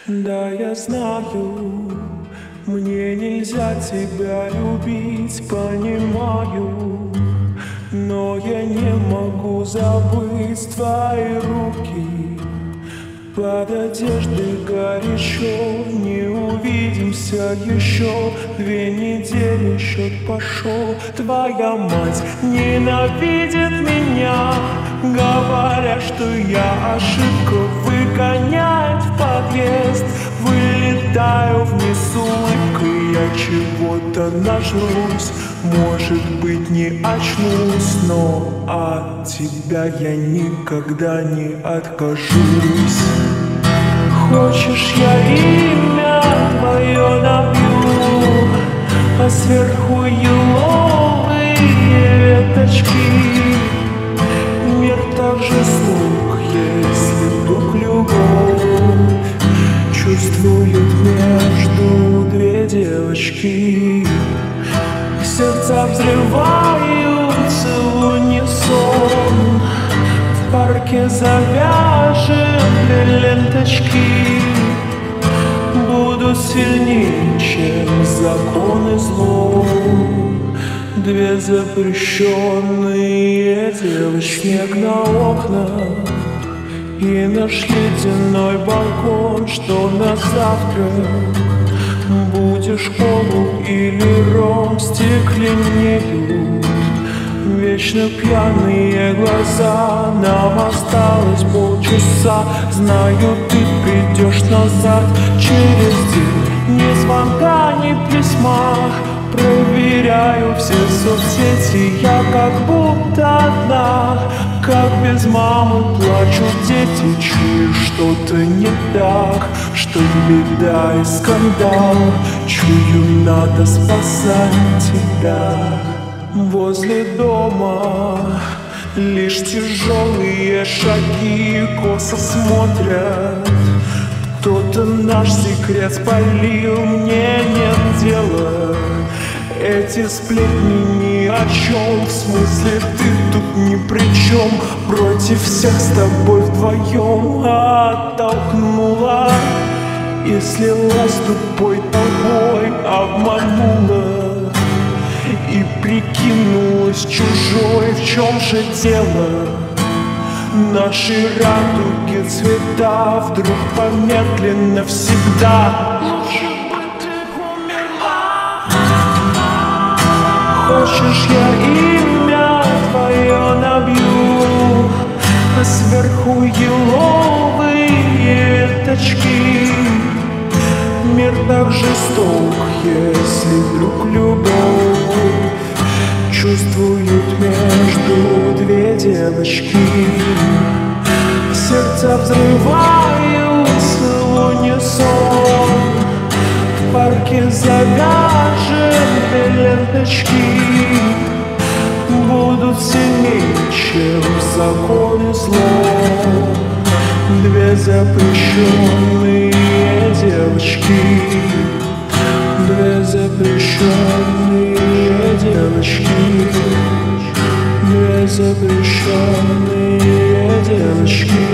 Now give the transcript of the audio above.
Да, я знаю, мне нельзя тебя любить, понимаю, но я не могу забыть твои руки. Под одеждой горячо, не увидимся еще. 2 недели счет пошел. Твоя мать ненавидит меня, говоря, что я ошибка. Выгоняет в подъезд, вылетаю вниз с улыбкой. Я чего-то нажрусь, может быть, не очнусь, но от тебя я никогда не откажусь. Хочешь, я имя твое набью, а сверху еловые веточки. Мир так жесток, если вдруг любовь чувствуют между 2 девочки. Сердца взрываются в унисон, в парке завяжем 2 ленточки. Буду сильнее, чем законы зло. 2 запрещенные девочки. Снег на окнах и наш ледяной балкон. Что на завтра? Будешь колу или ром? Стекленеют вечно пьяные глаза. Нам осталось полчаса. Знаю, ты придешь назад через день. Ни звонка, ни письма. Проверяю все соцсети. Я как будто одна, как без мамы плачут дети. Чую, что-то не так, что беда и скандал. Чую, надо спасать тебя. Возле дома лишь тяжелые шаги косо смотрят. Кто-то наш секрет спалил, мне нет дела. Эти сплетни ни о чем, в смысле ты тут ни при чем. Против всех с тобой вдвоем оттолкнула и слилась тупой толпой, обманула и прикинулась чужой. В чем же дело? Наши радуги цвета вдруг померкли навсегда. Хочешь, я имя твое набью, а сверху еловые веточки. Мир так жесток, если вдруг любовь чувствуют между 2 девочки. Сердца взрываются в унисон, в парке завяжем 2 ленточки. Будут сильнее, чем законы зло. 2 запрещенные девочки. 2 запрещенные девочки. 2 запрещенные девочки.